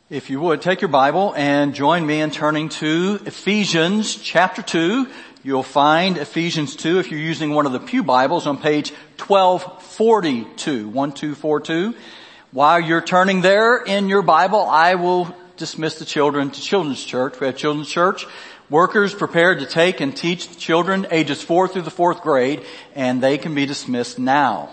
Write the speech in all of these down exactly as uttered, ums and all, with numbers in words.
If you would, take your Bible and join me in turning to Ephesians chapter two. You'll find Ephesians two if you're using one of the Pew Bibles on page twelve forty-two, twelve forty-two. While you're turning there in your Bible, I will dismiss the children to Children's Church. We have Children's Church workers prepared to take and teach the children ages four through the fourth grade, and they can be dismissed now.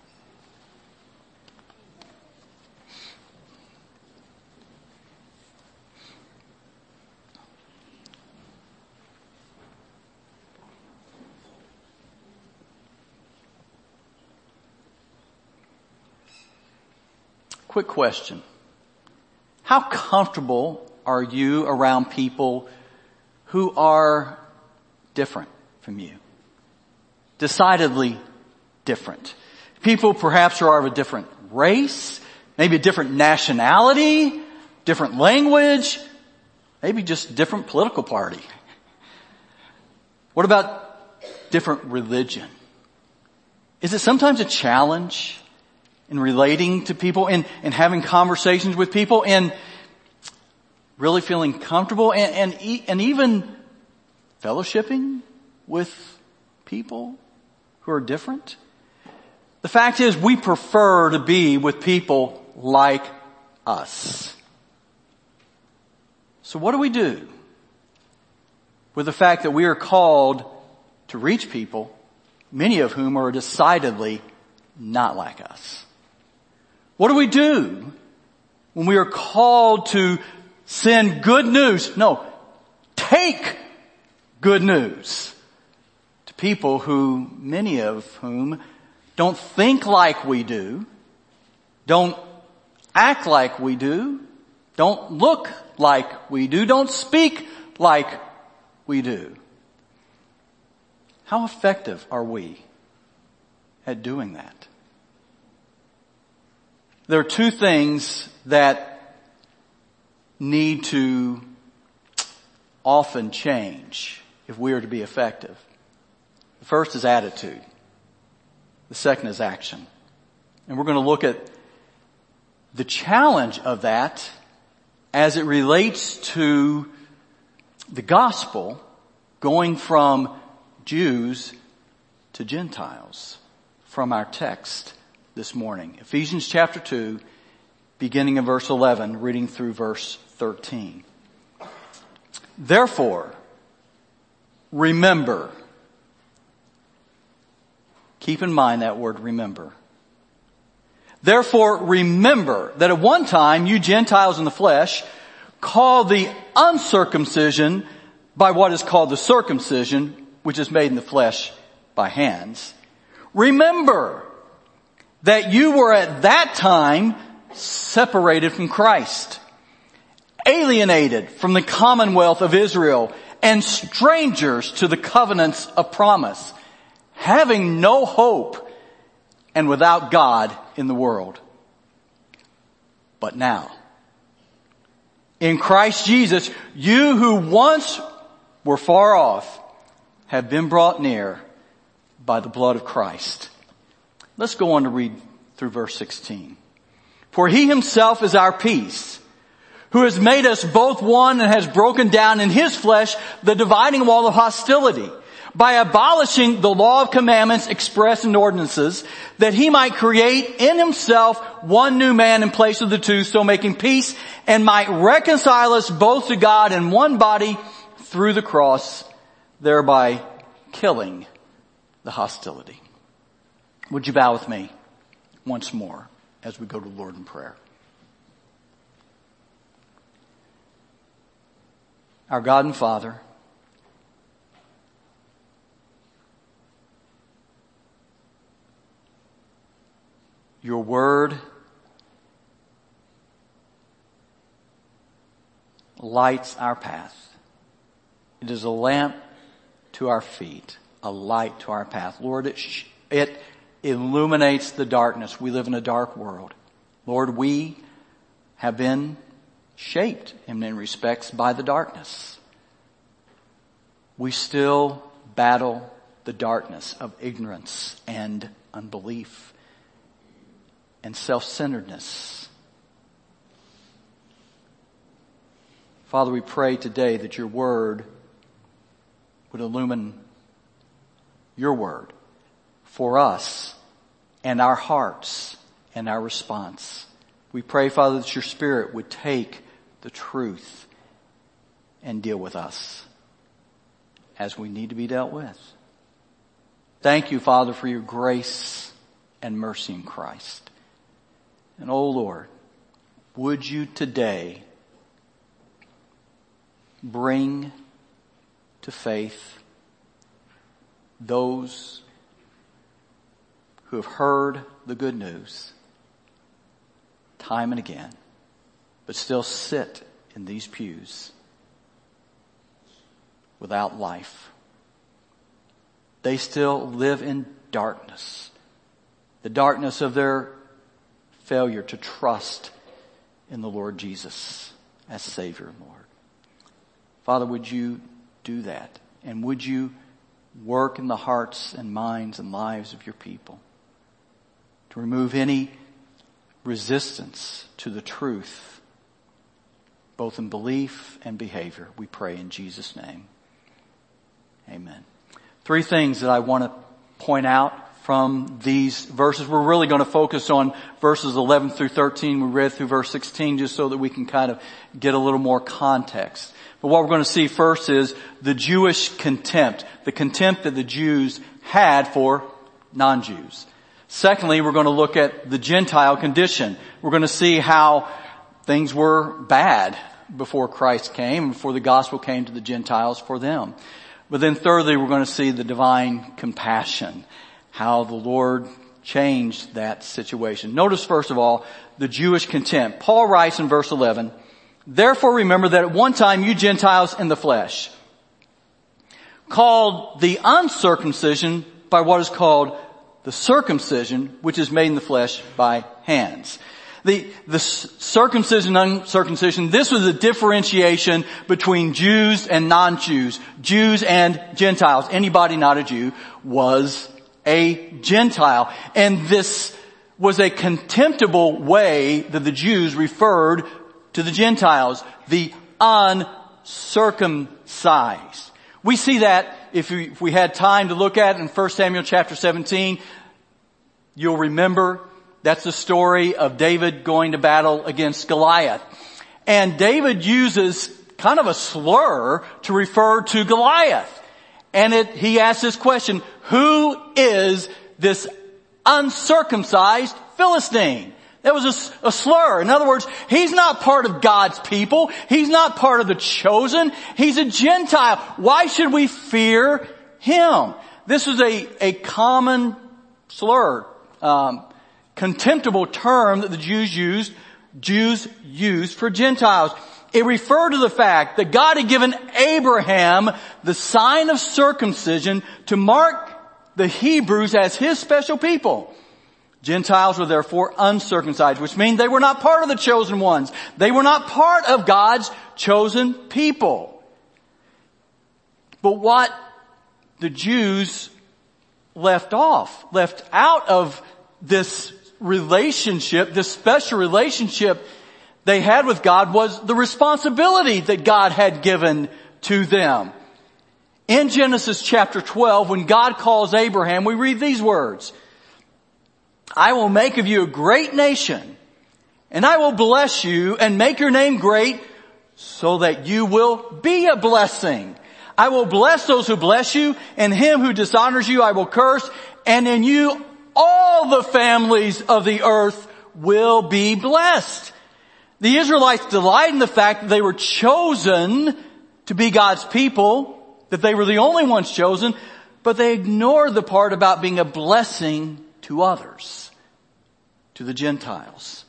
Quick question. How comfortable are you around people who are different from you? Decidedly different. People perhaps who are of a different race, maybe a different nationality, different language, maybe just different political party. What about different religion? Is it sometimes a challenge in relating to people, in, in having conversations with people, in really feeling comfortable and, and, and even fellowshipping with people who are different? The fact is, we prefer to be with people like us. So what do we do with the fact that we are called to reach people, many of whom are decidedly not like us? What do we do when we are called to send good news? No, take good news to people who, many of whom, don't think like we do, don't act like we do, don't look like we do, don't speak like we do. How effective are we at doing that? There are two things that need to often change if we are to be effective. The first is attitude. The second is action. And we're going to look at the challenge of that as it relates to the gospel going from Jews to Gentiles from our text this morning. Ephesians chapter two, beginning in verse eleven, reading through verse thirteen. Therefore, remember. Keep in mind that word remember. Therefore, remember that at one time you Gentiles in the flesh, called the uncircumcision by what is called the circumcision, which is made in the flesh by hands. Remember that you were at that time separated from Christ, alienated from the commonwealth of Israel, and strangers to the covenants of promise, having no hope and without God in the world. But now, in Christ Jesus, you who once were far off have been brought near by the blood of Christ. Let's go on to read through verse sixteen. For he himself is our peace, who has made us both one and has broken down in his flesh the dividing wall of hostility, by abolishing the law of commandments expressed in ordinances, that he might create in himself one new man in place of the two, so making peace, and might reconcile us both to God in one body through the cross, thereby killing the hostility. Would you bow with me once more as we go to the Lord in prayer? Our God and Father, your word lights our path. It is a lamp to our feet, a light to our path. Lord, it, sh- it illuminates the darkness. We live in a dark world. Lord, we have been shaped in many respects by the darkness. We still battle the darkness of ignorance and unbelief and self-centeredness. Father, we pray today that your word would illumine your word for us and our hearts and our response. We pray, Father, that your Spirit would take the truth and deal with us as we need to be dealt with. Thank you, Father, for your grace and mercy in Christ. And, oh Lord, would you today bring to faith those who have heard the good news time and again, but still sit in these pews without life. They still live in darkness, the darkness of their failure to trust in the Lord Jesus as Savior, Lord. Father, would you do that? And would you work in the hearts and minds and lives of your people to remove any resistance to the truth, both in belief and behavior? We pray in Jesus' name. Amen. Three things that I want to point out from these verses. We're really going to focus on verses eleven through thirteen. We read through verse sixteen just so that we can kind of get a little more context. But what we're going to see first is the Jewish contempt, the contempt that the Jews had for non-Jews. Secondly, we're going to look at the Gentile condition. We're going to see how things were bad before Christ came, before the gospel came to the Gentiles for them. But then thirdly, we're going to see the divine compassion, how the Lord changed that situation. Notice first of all, the Jewish contempt. Paul writes in verse eleven, "Therefore remember that at one time you Gentiles in the flesh, called the uncircumcision by what is called the circumcision, which is made in the flesh by hands." The, the circumcision, uncircumcision, this was a differentiation between Jews and non-Jews, Jews and Gentiles. Anybody not a Jew was a Gentile. And this was a contemptible way that the Jews referred to the Gentiles, the uncircumcised. We see that if we, if we had time to look at it in First Samuel chapter seventeen, you'll remember that's the story of David going to battle against Goliath. And David uses kind of a slur to refer to Goliath. And it, he asks this question, who is this uncircumcised Philistine? That was a, a slur. In other words, he's not part of God's people. He's not part of the chosen. He's a Gentile. Why should we fear him? This was a, a common slur, um, contemptible term that the Jews used, Jews used for Gentiles. It referred to the fact that God had given Abraham the sign of circumcision to mark the Hebrews as his special people. Gentiles were therefore uncircumcised, which means they were not part of the chosen ones. They were not part of God's chosen people. But what the Jews left off, left out of this relationship, this special relationship they had with God, was the responsibility that God had given to them. In Genesis chapter twelve, when God calls Abraham, we read these words, "I will make of you a great nation, and I will bless you and make your name great so that you will be a blessing. I will bless those who bless you, and him who dishonors you I will curse, and in you all the families of the earth will be blessed." The Israelites delighted in the fact that they were chosen to be God's people, that they were the only ones chosen, but they ignored the part about being a blessing to others, to the Gentiles.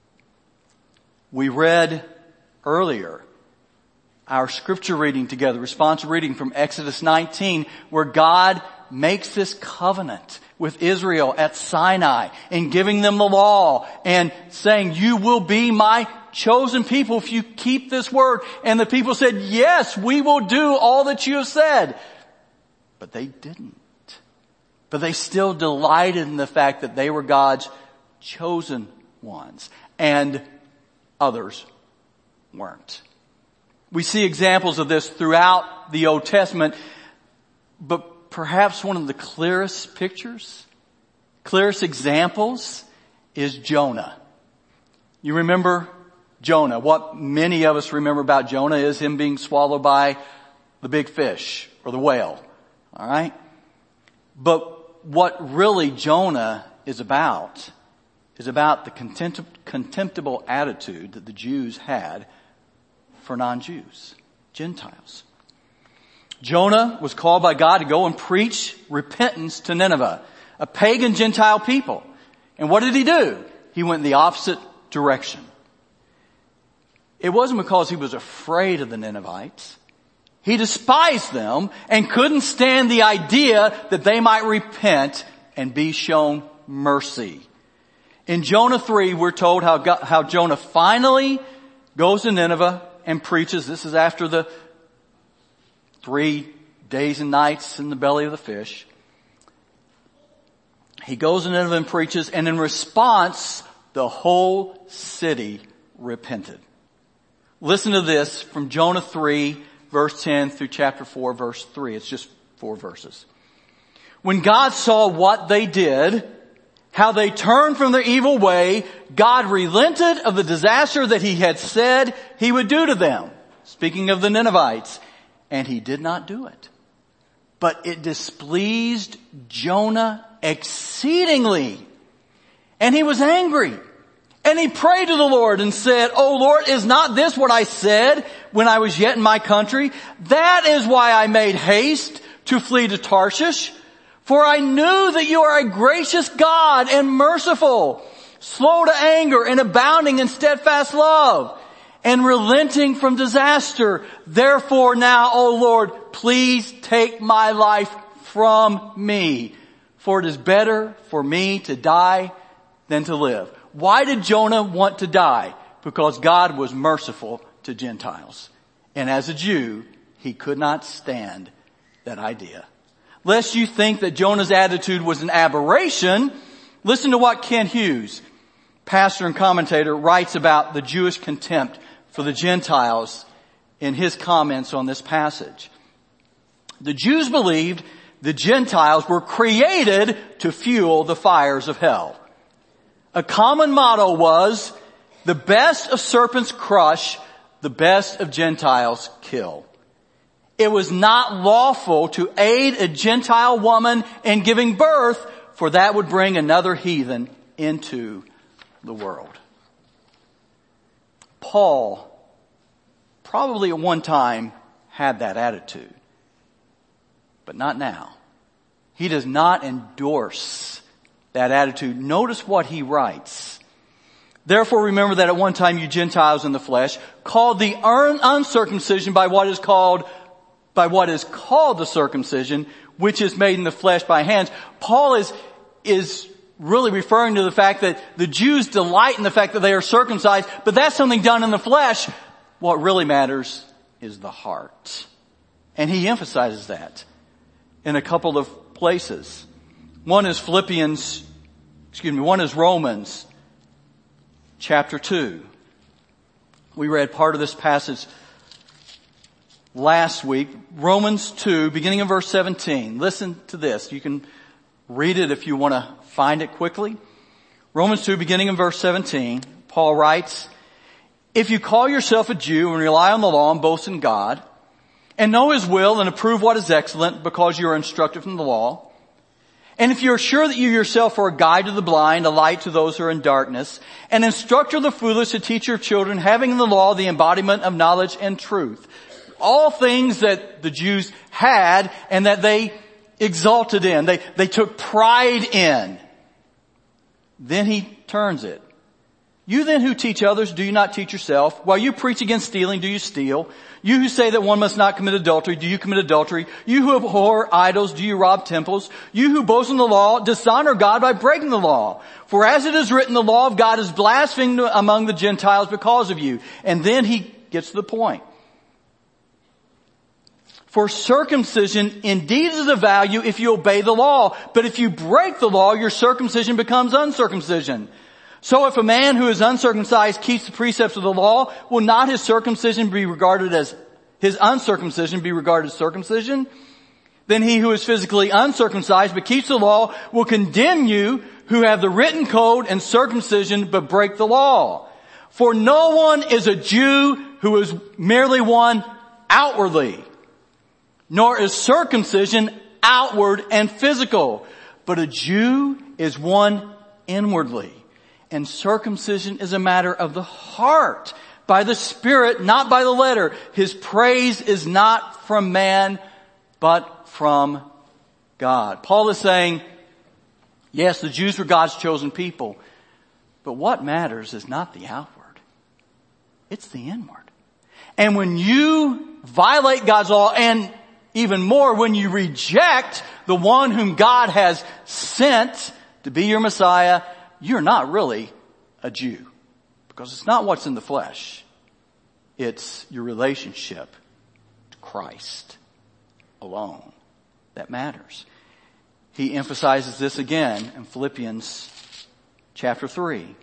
We read earlier our scripture reading together, responsive reading from Exodus nineteen, where God makes this covenant with Israel at Sinai and giving them the law and saying, "You will be my chosen people if you keep this word." And the people said, "Yes, we will do all that you have said." But they didn't. But they still delighted in the fact that they were God's chosen ones and others weren't. We see examples of this throughout the Old Testament, but perhaps one of the clearest pictures, clearest examples is Jonah. You remember Jonah. What many of us remember about Jonah is him being swallowed by the big fish or the whale. All right? But what really Jonah is about is about the contempt- contemptible attitude that the Jews had for non-Jews, Gentiles. Jonah was called by God to go and preach repentance to Nineveh, a pagan Gentile people. And what did he do? He went in the opposite direction. It wasn't because he was afraid of the Ninevites. He despised them and couldn't stand the idea that they might repent and be shown mercy. In Jonah three, we're told how, God, how Jonah finally goes to Nineveh and preaches. This is after the three days and nights in the belly of the fish. He goes to Nineveh and preaches, and in response, the whole city repented. Listen to this from Jonah three, verse ten through chapter four, verse three. It's just four verses. When God saw what they did, how they turned from their evil way, God relented of the disaster that he had said he would do to them. Speaking of the Ninevites. And he did not do it. But it displeased Jonah exceedingly. And he was angry. And he prayed to the Lord and said, "O Lord, is not this what I said when I was yet in my country? That is why I made haste to flee to Tarshish. For I knew that you are a gracious God and merciful, slow to anger and abounding in steadfast love, and relenting from disaster. Therefore now, O Lord, please take my life from me. For it is better for me to die than to live." Why did Jonah want to die? Because God was merciful to Gentiles. And as a Jew, he could not stand that idea. Lest you think that Jonah's attitude was an aberration, listen to what Ken Hughes, pastor and commentator, writes about the Jewish contempt for the Gentiles in his comments on this passage. The Jews believed the Gentiles were created to fuel the fires of hell. A common motto was, the best of serpents crush, the best of Gentiles kill. It was not lawful to aid a Gentile woman in giving birth, for that would bring another heathen into the world. Paul probably at one time had that attitude, but not now. He does not endorse that attitude. Notice what he writes. "Therefore remember that at one time you Gentiles in the flesh, called the uncircumcision by what is called by what is called the circumcision, which is made in the flesh by hands." Paul is, is really referring to the fact that the Jews delight in the fact that they are circumcised, but that's something done in the flesh. What really matters is the heart. And he emphasizes that in a couple of places. One is Philippians, excuse me, one is Romans chapter two. We read part of this passage last week. Romans two, beginning in verse seventeen. Listen to this. You can read it if you want to find it quickly. Romans two, beginning in verse seventeen. Paul writes, "If you call yourself a Jew and rely on the law and boast in God, and know his will and approve what is excellent because you are instructed from the law, and if you are sure that you yourself are a guide to the blind, a light to those who are in darkness, an instructor of the foolish, a teacher of children, having in the law the embodiment of knowledge and truth." All things that the Jews had and that they exalted in. They, they took pride in. Then he turns it. "You then who teach others, do you not teach yourself? While you preach against stealing, do you steal? You who say that one must not commit adultery, do you commit adultery? You who abhor idols, do you rob temples? You who boast in the law, dishonor God by breaking the law. For as it is written, the law of God is blasphemed among the Gentiles because of you." And then he gets to the point. "For circumcision indeed is of value if you obey the law, but if you break the law, your circumcision becomes uncircumcision. So if a man who is uncircumcised keeps the precepts of the law, will not his circumcision be regarded as, his uncircumcision be regarded as circumcision? Then he who is physically uncircumcised but keeps the law will condemn you who have the written code and circumcision but break the law. For no one is a Jew who is merely one outwardly, nor is circumcision outward and physical, but a Jew is one inwardly. And circumcision is a matter of the heart, by the Spirit, not by the letter. His praise is not from man, but from God. Paul is saying, yes, the Jews were God's chosen people, but what matters is not the outward. It's the inward. And when you violate God's law, and even more, when you reject the one whom God has sent to be your Messiah, you're not really a Jew. Because it's not what's in the flesh. It's your relationship to Christ alone that matters. He emphasizes this again in Philippians chapter three.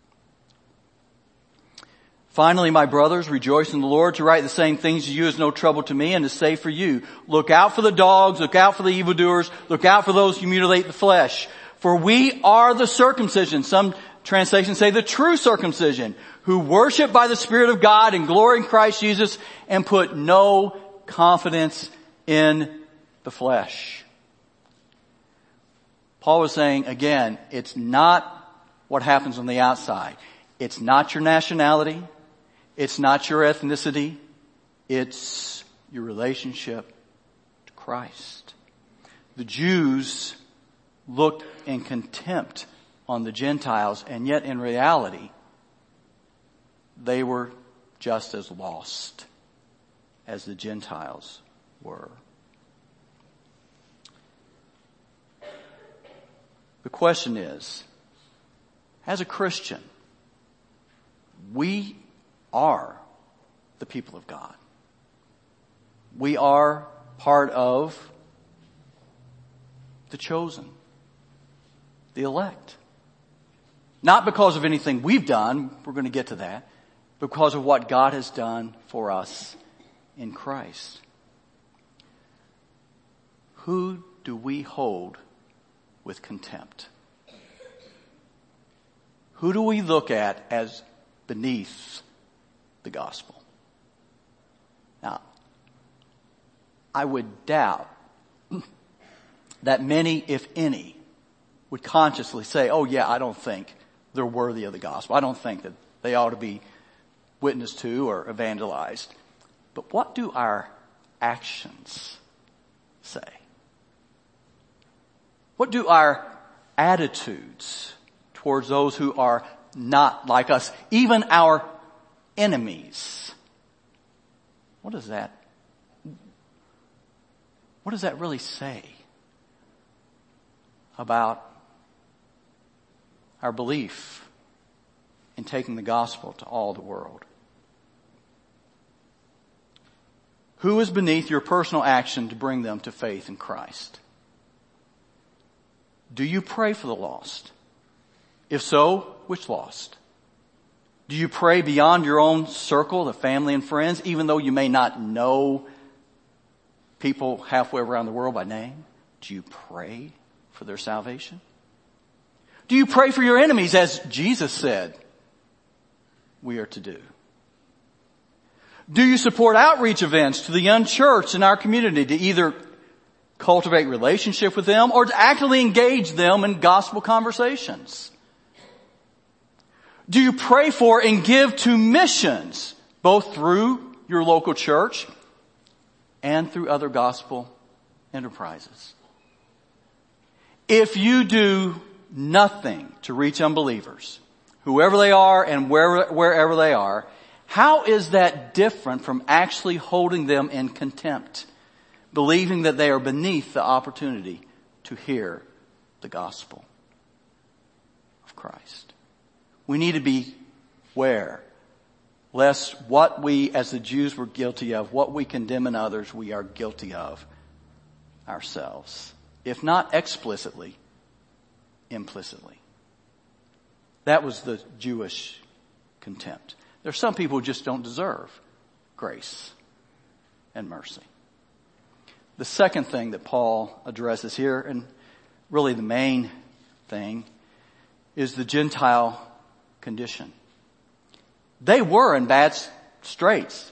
Finally, my brothers, rejoice in the Lord. To write the same things to you is no trouble to me and to say for you. Look out for the dogs, look out for the evildoers, look out for those who mutilate the flesh. For we are the circumcision. Some translations say the true circumcision, who worship by the Spirit of God and glory in Christ Jesus and put no confidence in the flesh. Paul was saying, again, it's not what happens on the outside. It's not your nationality. It's not your ethnicity. It's your relationship to Christ. The Jews looked in contempt on the Gentiles, and yet in reality, they were just as lost as the Gentiles were. The question is, as a Christian, we are the people of God. We are part of the chosen, the elect. Not because of anything we've done, we're going to get to that, because of what God has done for us in Christ. Who do we hold with contempt? Who do we look at as beneath the gospel? Now, I would doubt that many, if any, would consciously say, oh yeah, I don't think they're worthy of the gospel. I don't think that they ought to be witnessed to or evangelized. But what do our actions say? What do our attitudes towards those who are not like us, even our enemies? What does that, what does that really say about our belief in taking the gospel to all the world? Who is beneath your personal action to bring them to faith in Christ? Do you pray for the lost? If so, which lost? Do you pray beyond your own circle, the family and friends, even though you may not know people halfway around the world by name? Do you pray for their salvation? Do you pray for your enemies as Jesus said we are to do? Do you support outreach events to the unchurched in our community to either cultivate relationship with them or to actively engage them in gospel conversations? Do you pray for and give to missions, both through your local church and through other gospel enterprises? If you do nothing to reach unbelievers, whoever they are and wherever, wherever they are, how is that different from actually holding them in contempt, believing that they are beneath the opportunity to hear the gospel of Christ? We need to be aware, lest what we as the Jews were guilty of, what we condemn in others, we are guilty of ourselves. If not explicitly, implicitly. That was the Jewish contempt. There are some people who just don't deserve grace and mercy. The second thing that Paul addresses here, and really the main thing, is the Gentile condition. They were in bad straits.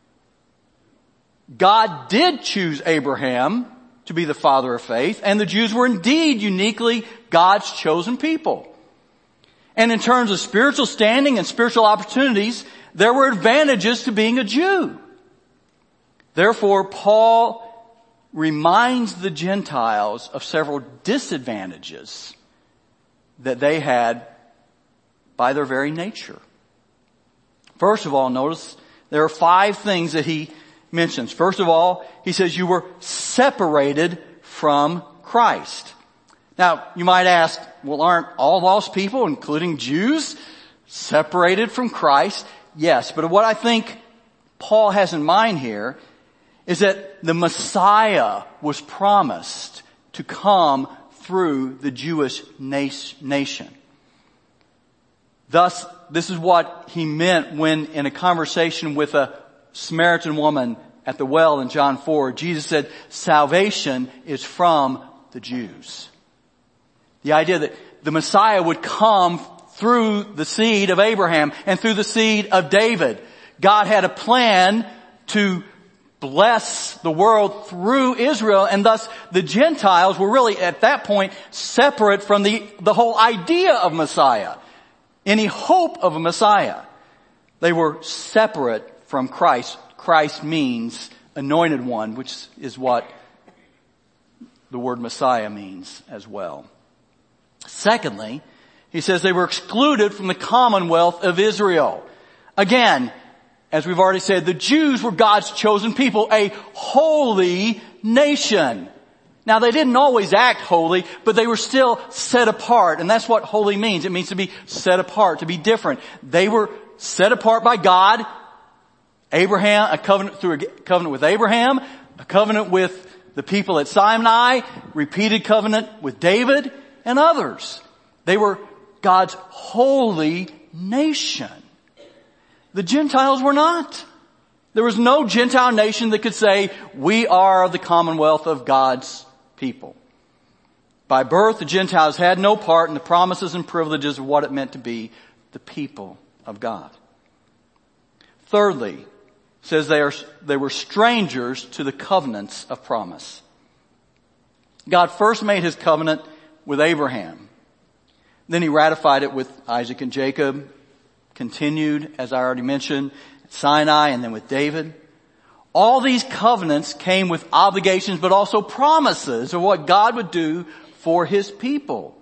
God did choose Abraham to be the father of faith, and the Jews were indeed uniquely God's chosen people. And in terms of spiritual standing and spiritual opportunities, there were advantages to being a Jew. Therefore, Paul reminds the Gentiles of several disadvantages that they had by their very nature. First of all, notice there are five things that he mentions. First of all, he says you were separated from Christ. Now, you might ask, well, aren't all lost people, including Jews, separated from Christ? Yes, but what I think Paul has in mind here is that the Messiah was promised to come through the Jewish nation. Thus, this is what he meant when in a conversation with a Samaritan woman at the well in John four, Jesus said, salvation is from the Jews. The idea that the Messiah would come through the seed of Abraham and through the seed of David. God had a plan to bless the world through Israel, and thus the Gentiles were really at that point separate from the, the whole idea of Messiah. Any hope of a Messiah. They were separate from Christ. Christ means anointed one, which is what the word Messiah means as well. Secondly, he says they were excluded from the commonwealth of Israel. Again, as we've already said, the Jews were God's chosen people, a holy nation. Now, they didn't always act holy, but they were still set apart. And that's what holy means. It means to be set apart, to be different. They were set apart by God. Abraham, a covenant through a covenant with Abraham, a covenant with the people at Sinai, repeated covenant with David and others. They were God's holy nation. The Gentiles were not. There was no Gentile nation that could say, we are the commonwealth of God's people. By birth, the Gentiles had no part in the promises and privileges of what it meant to be the people of God. Thirdly, it says they are, they were strangers to the covenants of promise. God first made his covenant with Abraham. Then he ratified it with Isaac and Jacob, continued, as I already mentioned, at Sinai and then with David. All these covenants came with obligations but also promises of what God would do for his people.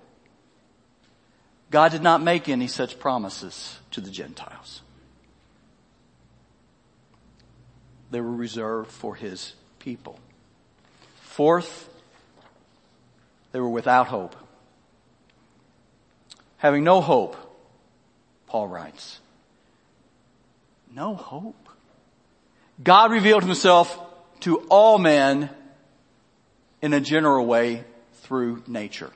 God did not make any such promises to the Gentiles. They were reserved for his people. Fourth, they were without hope. Having no hope, Paul writes. No hope. God revealed himself to all men in a general way through nature.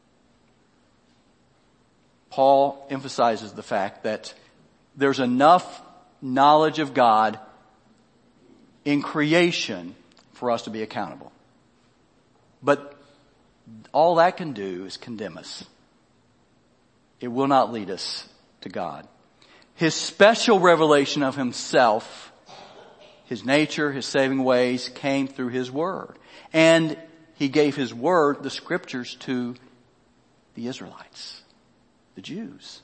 Paul emphasizes the fact that there's enough knowledge of God in creation for us to be accountable. But all that can do is condemn us. It will not lead us to God. His special revelation of himself, his nature, his saving ways, came through his word. And he gave his word, the scriptures, to the Israelites, the Jews.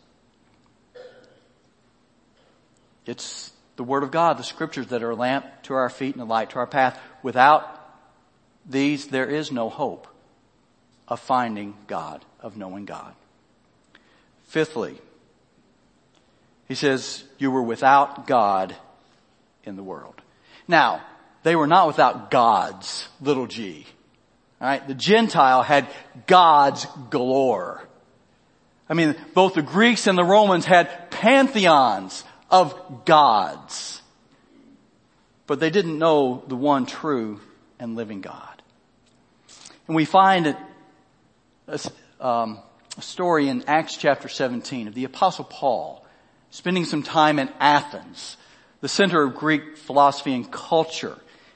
It's the word of God, the scriptures, that are a lamp to our feet and a light to our path. Without these, there is no hope of finding God, of knowing God. Fifthly, he says, you were without God in the world. Now, they were not without gods, little g. All right? The Gentile had gods galore. I mean, both the Greeks and the Romans had pantheons of gods. But they didn't know the one true and living God. And we find it, um, a story in Acts chapter seventeen of the Apostle Paul spending some time in Athens, the center of Greek philosophy and culture.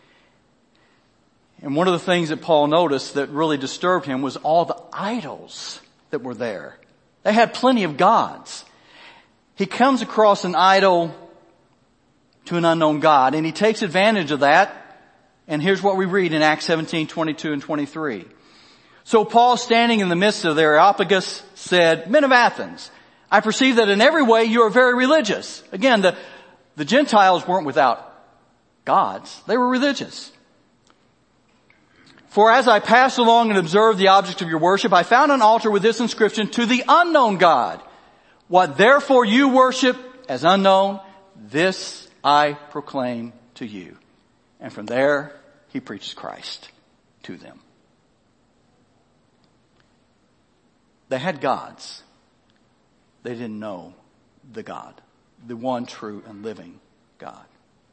And one of the things that Paul noticed that really disturbed him was all the idols that were there. They had plenty of gods. He comes across an idol to an unknown God, and he takes advantage of that. And here's what we read in Acts seventeen, twenty-two and twenty-three. So Paul, standing in the midst of the Areopagus, said, "Men of Athens, I perceive that in every way you are very religious." Again, the, the Gentiles weren't without gods. They were religious. "For as I passed along and observed the object of your worship, I found an altar with this inscription, 'To the unknown God. What therefore you worship as unknown, this I proclaim to you.' And from there, he preaches Christ to them." They had gods. They didn't know the God, the one true and living God.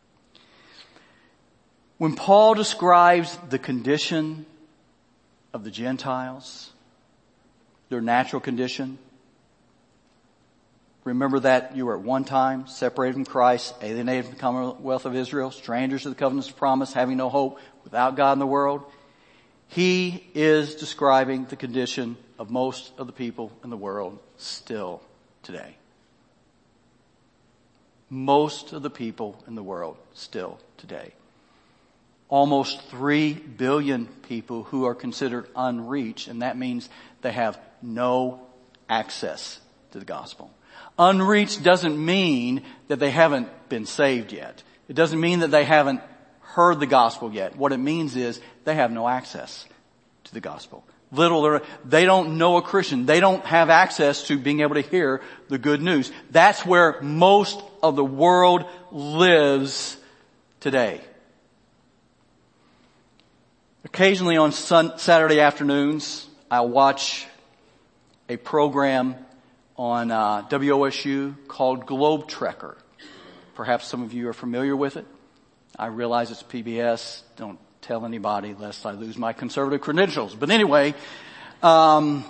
When Paul describes the condition of the Gentiles, their natural condition, remember that you were at one time separated from Christ, alienated from the commonwealth of Israel, strangers to the covenants of promise, having no hope, without God in the world. He is describing the condition of most of the people in the world still today. Most of the people in the world still today. Almost three billion people who are considered unreached, and that means they have no access to the gospel. Unreached doesn't mean that they haven't been saved yet. It doesn't mean that they haven't heard the gospel yet. What it means is they have no access to the gospel. Little, they don't know a Christian. They don't have access to being able to hear the good news. That's where most of the world lives today. Occasionally on sun, Saturday afternoons, I'll watch a program on uh, W O S U called Globe Trekker. Perhaps some of you are familiar with it. I realize it's P B S. Don't tell anybody lest I lose my conservative credentials. But anyway, um,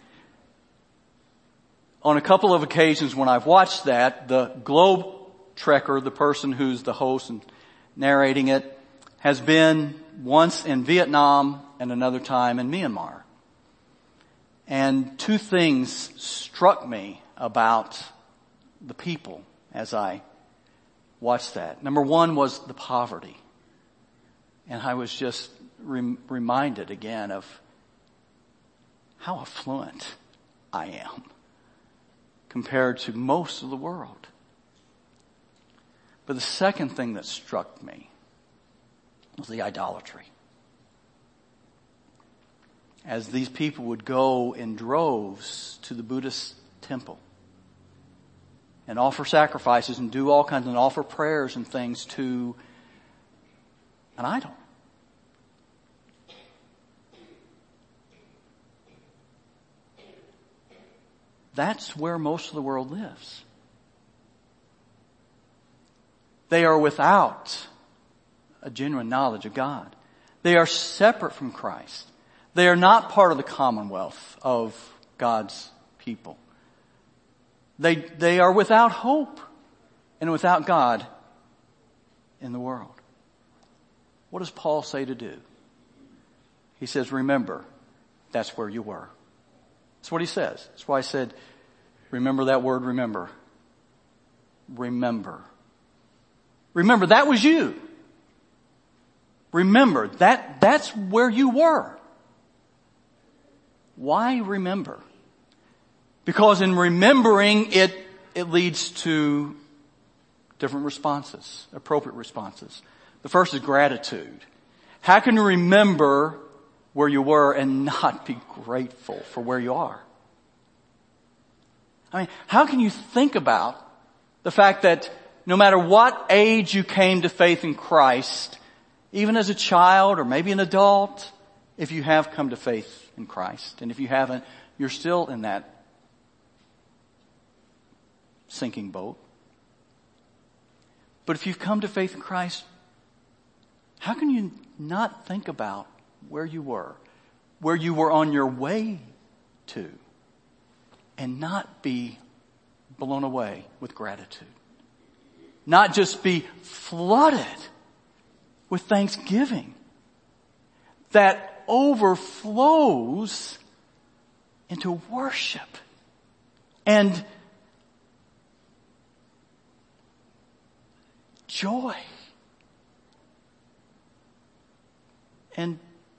on a couple of occasions when I've watched that, the Globe Trekker, the person who's the host and narrating it, has been once in Vietnam and another time in Myanmar. And two things struck me about the people as I watched that. Number one was the poverty. And I was just rem- reminded again of how affluent I am compared to most of the world. But the second thing that struck me was the idolatry. As these people would go in droves to the Buddhist temple and offer sacrifices and do all kinds and offer prayers and things to an idol. That's where most of the world lives. They are without a genuine knowledge of God. They are separate from Christ. They are not part of the commonwealth of God's people. They, they are without hope and without God in the world. What does Paul say to do? He says, remember, that's where you were. That's what he says. That's why I said, remember that word, remember. Remember. Remember, that was you. Remember, that, that's where you were. Why remember? Because in remembering it, it leads to different responses, appropriate responses. The first is gratitude. How can you remember where you were and not be grateful for where you are? I mean, how can you think about the fact that no matter what age you came to faith in Christ, even as a child or maybe an adult, if you have come to faith in Christ, and if you haven't, you're still in that sinking boat. But if you've come to faith in Christ, how can you not think about where you were, where you were on your way to? and not be blown away with gratitude. Not just be flooded with thanksgiving that overflows into worship and joy and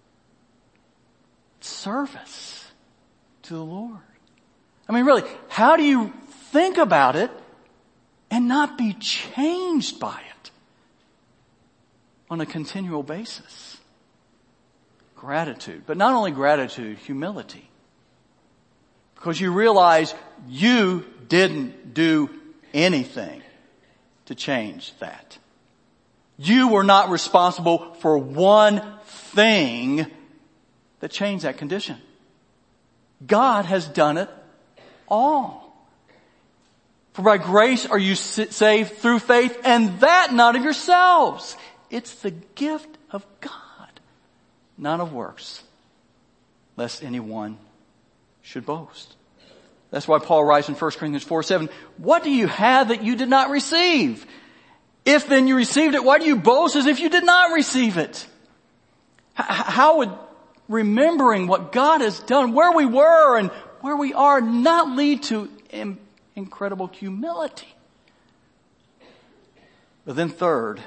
service to the Lord. I mean, really, how do you think about it and not be changed by it on a continual basis? Gratitude. But not only gratitude, humility. Because you realize you didn't do anything to change that. You were not responsible for one thing that changed that condition. God has done it all. For by grace are you saved through faith, and that not of yourselves. It's the gift of God, not of works, lest anyone should boast. That's why Paul writes in First Corinthians four seven, what do you have that you did not receive? If then you received it, why do you boast as if you did not receive it? How would remembering what God has done, where we were and where we are, not lead to incredible humility? But then third,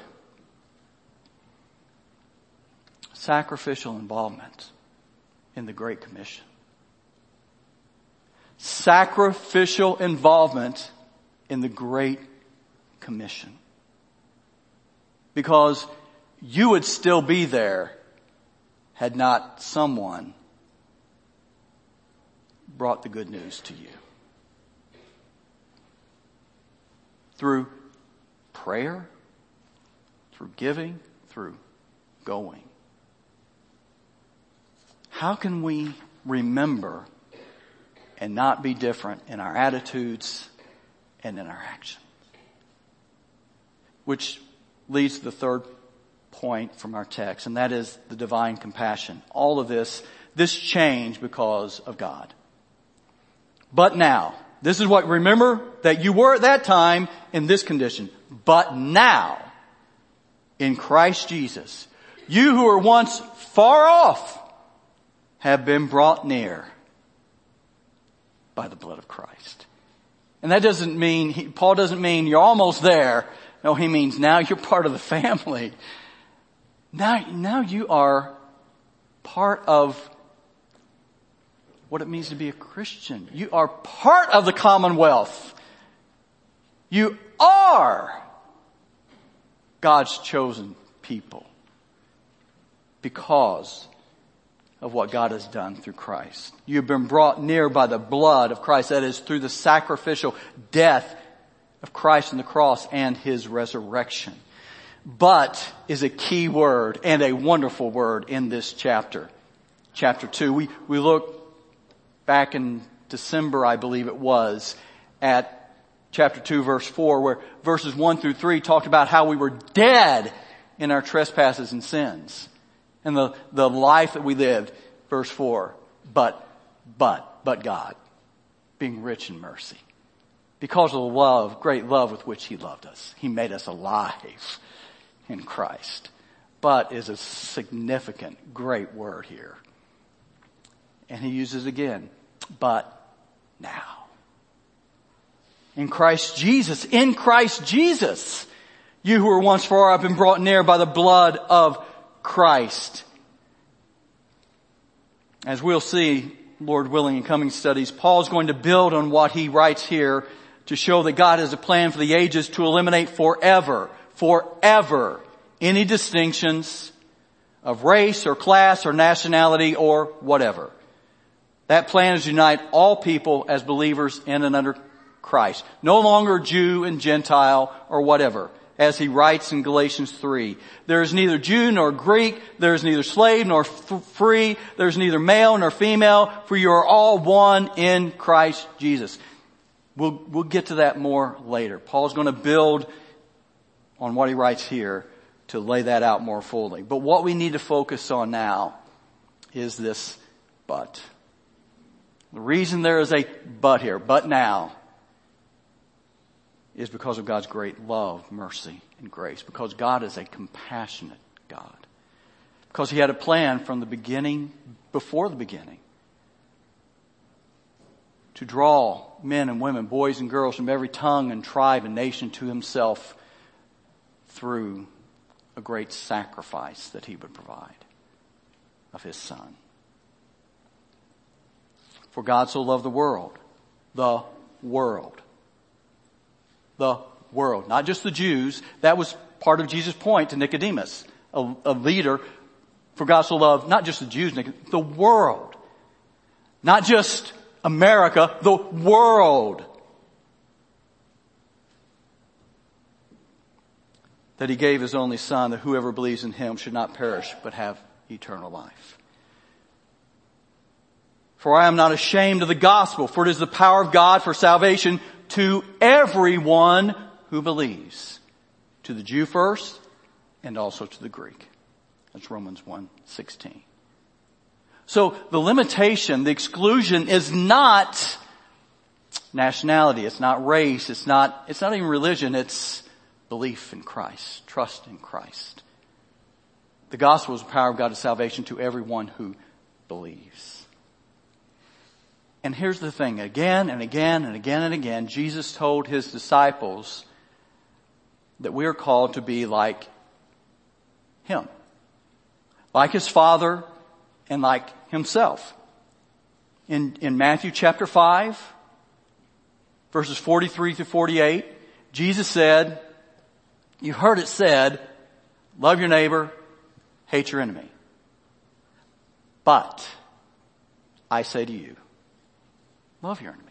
sacrificial involvement in the Great Commission. Sacrificial involvement in the Great Commission. Because you would still be there had not someone brought the good news to you. Through prayer, through giving, through going. How can we remember and not be different in our attitudes and in our actions? Which leads to the third point from our text, and that is the divine compassion. All of this, this changed because of God. But now, this is what, remember that you were at that time in this condition. But now, in Christ Jesus, you who were once far off have been brought near by the blood of Christ. And that doesn't mean, he, Paul doesn't mean you're almost there. No, he means now you're part of the family. Now, now you are part of what it means to be a Christian. You are part of the commonwealth. You are God's chosen people because of what God has done through Christ. You've been brought near by the blood of Christ. That is through the sacrificial death of Christ on the cross and His resurrection. But is a key word and a wonderful word in this chapter. Chapter two. We, we look back in December, I believe it was, at chapter two, verse four, where verses one through three talked about how we were dead in our trespasses and sins. And the, the life that we lived, verse four, but, but, but God, being rich in mercy. Because of the love, great love with which He loved us. He made us alive in Christ. But is a significant, great word here. And He uses again, but now. In Christ Jesus, in Christ Jesus, you who were once far off have been brought near by the blood of Christ. As we'll see, Lord willing, in coming studies, Paul's going to build on what he writes here to show that God has a plan for the ages to eliminate forever, forever, any distinctions of race or class or nationality or whatever. That plan is to unite all people as believers in and under Christ. No longer Jew and Gentile or whatever. As he writes in Galatians three, there is neither Jew nor Greek, there is neither slave nor f- free, there is neither male nor female, for you are all one in Christ Jesus. We'll, we'll get to that more later. Paul's going to build on what he writes here to lay that out more fully. But what we need to focus on now is this but. The reason there is a but here, but now, is because of God's great love, mercy, and grace. Because God is a compassionate God. Because He had a plan from the beginning, before the beginning, to draw men and women, boys and girls from every tongue and tribe and nation to Himself through a great sacrifice that He would provide of His Son. For God so loved the world, the world, the world, not just the Jews. That was part of Jesus' point to Nicodemus, a, a leader. For God so loved not just the Jews, the world, not just America, the world. That He gave His only Son, that whoever believes in Him should not perish, but have eternal life. For I am not ashamed of the gospel, for it is the power of God for salvation to everyone who believes. To the Jew first, and also to the Greek. That's Romans one sixteen. So the limitation, the exclusion is not nationality, it's not race, it's not, it's not even religion, it's belief in Christ, trust in Christ. The gospel is the power of God to salvation to everyone who believes. And here's the thing, again and again and again and again, Jesus told His disciples that we are called to be like Him. Like His Father and like Himself. In, in Matthew chapter five, verses forty-three through forty-eight, Jesus said, you've heard it said, love your neighbor, hate your enemy. But I say to you, love your enemies.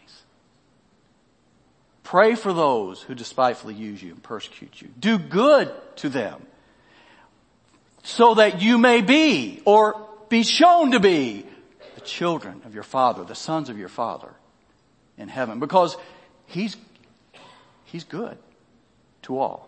Pray for those who despitefully use you and persecute you. Do good to them so that you may be, or be shown to be, the children of your Father, the sons of your Father in heaven. Because He's, He's good to all.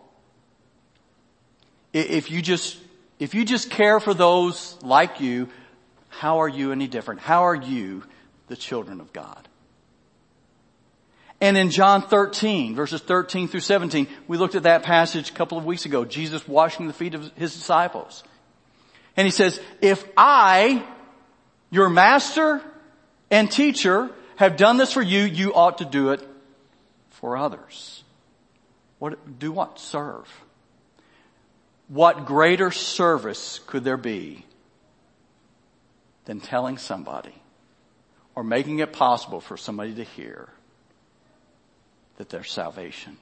If you just, if you just care for those like you, how are you any different? How are you the children of God? And in John thirteen, verses thirteen through seventeen, we looked at that passage a couple of weeks ago, Jesus washing the feet of His disciples. And He says, if I, your master and teacher, have done this for you, you ought to do it for others. What, do what? Serve. What greater service could there be than telling somebody or making it possible for somebody to hear that there's salvation,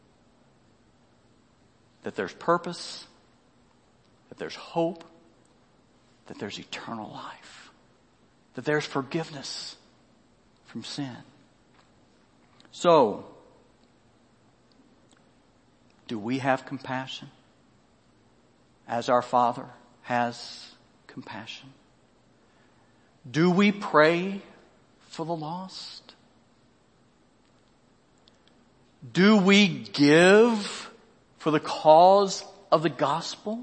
that there's purpose, that there's hope, that there's eternal life, that there's forgiveness from sin. So, do we have compassion as our Father has compassion? Do we pray for the lost? Do we give for the cause of the gospel?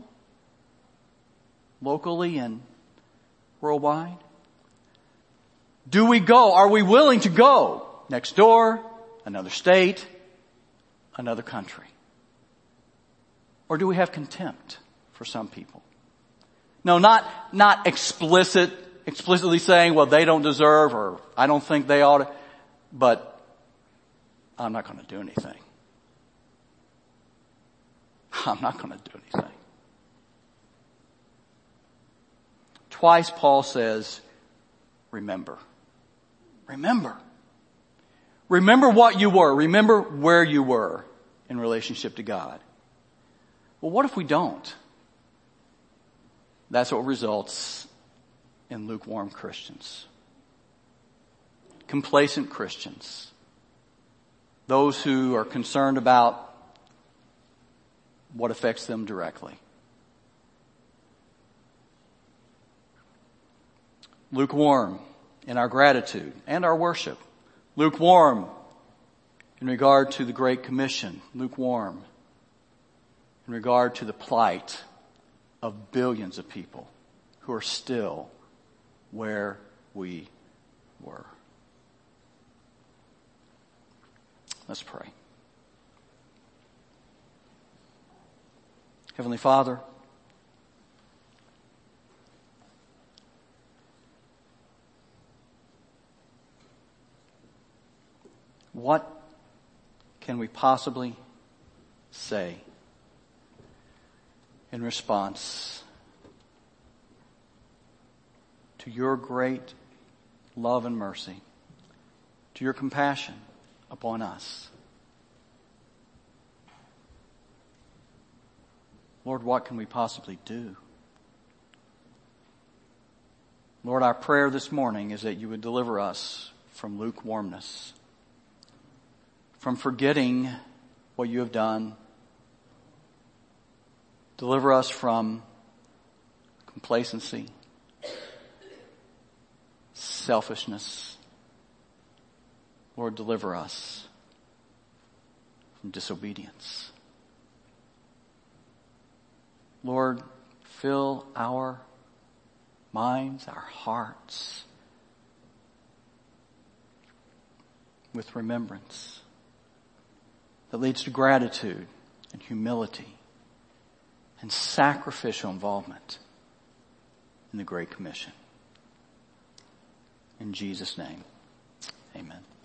Locally and worldwide? Do we go? Are we willing to go next door, another state, another country? Or do we have contempt for some people? No, not, not explicit, explicitly saying, well, they don't deserve, or I don't think they ought to, but I'm not going to do anything. I'm not going to do anything. Twice Paul says, remember. Remember. Remember what you were. Remember where you were in relationship to God. Well, what if we don't? That's what results in lukewarm Christians. Complacent Christians. Those who are concerned about what affects them directly. Lukewarm in our gratitude and our worship. Lukewarm in regard to the Great Commission. Lukewarm in regard to the plight of billions of people who are still where we were. Let's pray. Heavenly Father, what can we possibly say in response to your great love and mercy, to your compassion upon us? Lord, what can we possibly do? Lord, our prayer this morning is that you would deliver us from lukewarmness, from forgetting what you have done. Deliver us from complacency, selfishness. Lord, deliver us from disobedience. Lord, fill our minds, our hearts with remembrance that leads to gratitude and humility and sacrificial involvement in the Great Commission. In Jesus' name, amen.